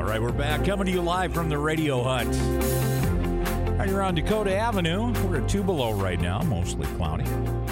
right, we're back, coming to you live from the Radio Hut. Right, you're on Dakota Avenue. We're at 2 below right now, mostly cloudy.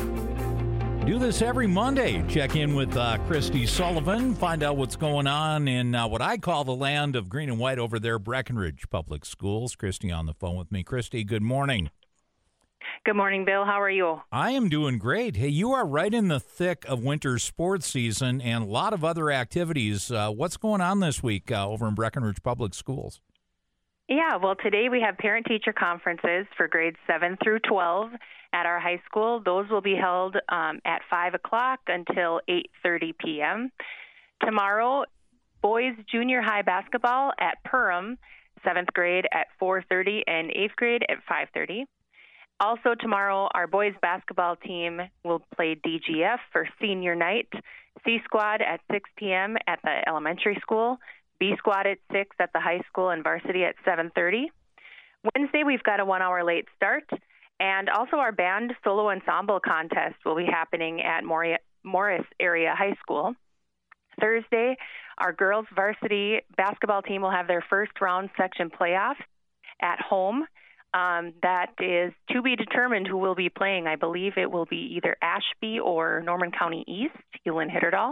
Do this every Monday. Check in with Christy Sullivan, find out what's going on in what I call the land of green and white over there, Breckenridge Public Schools. Christy on the phone with me. Christy, good morning. Good morning, Bill. How are you? I am doing great. Hey, you are right in the thick of winter sports season and a lot of other activities. What's going on this week over in Breckenridge Public Schools? Yeah, well, today we have parent-teacher conferences for grades 7 through 12 at our high school. Those will be held at 5 o'clock until 8:30 p.m. Tomorrow, boys junior high basketball at Perham, 7th grade at 4:30 and 8th grade at 5:30. Also tomorrow, our boys basketball team will play DGF for senior night. C squad at 6 p.m. at the elementary school, B squad at 6 at the high school, and varsity at 7:30. Wednesday, we've got a 1-hour late start. And also our band solo ensemble contest will be happening at Morris Area High School. Thursday, our girls varsity basketball team will have their first round section playoffs at home. That is to be determined who will be playing. I believe it will be either Ashby or Norman County East, Hewlin-Hitterdal.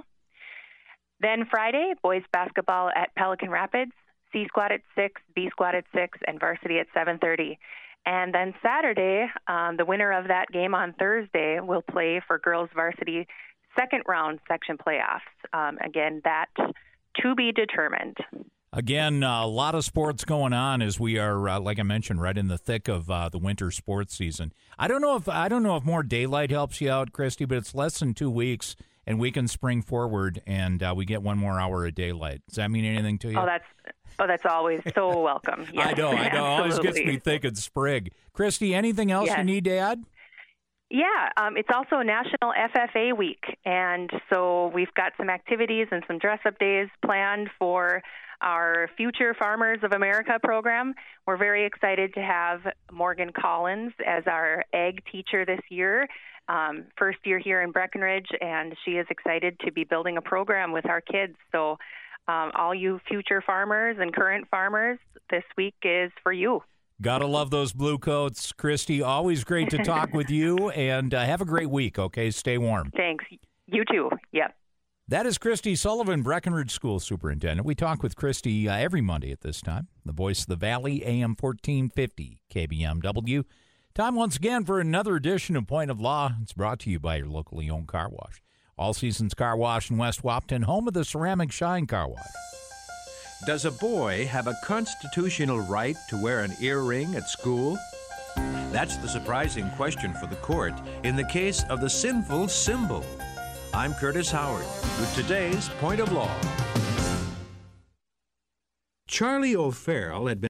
Then Friday, boys basketball at Pelican Rapids, C squad at 6, B squad at 6, and varsity at 7:30. And then Saturday, the winner of that game on Thursday will play for girls varsity second round section playoffs. Again, that to be determined. Again, a lot of sports going on as we are, like I mentioned, right in the thick of the winter sports season. I don't know if more daylight helps you out, Christy, but it's less than 2 weeks, and we can spring forward, and we get 1 more hour of daylight. Does that mean anything to you? Oh, that's always so welcome. Yes, I know. Always gets me thinking spring. Christy, anything else you need to add? Yeah, it's also National FFA Week, and so we've got some activities and some dress-up days planned for our Future Farmers of America program. We're very excited to have Morgan Collins as our ag teacher this year, first year here in Breckenridge, and she is excited to be building a program with our kids. So all you future farmers and current farmers, this week is for you. Gotta love those blue coats. Christy, always great to talk with you, and have a great week, okay? Stay warm. Thanks. You too. Yep. That is Christy Sullivan, Breckenridge School Superintendent. We talk with Christy every Monday at this time. The Voice of the Valley, AM 1450, KBMW. Time once again for another edition of Point of Law. It's brought to you by your locally owned car wash. All Seasons Car Wash in West Wapton, home of the Ceramic Shine Car Wash. Does a boy have a constitutional right to wear an earring at school? That's the surprising question for the court in the case of the sinful symbol. I'm Curtis Howard with today's Point of Law. Charlie O'Farrell had been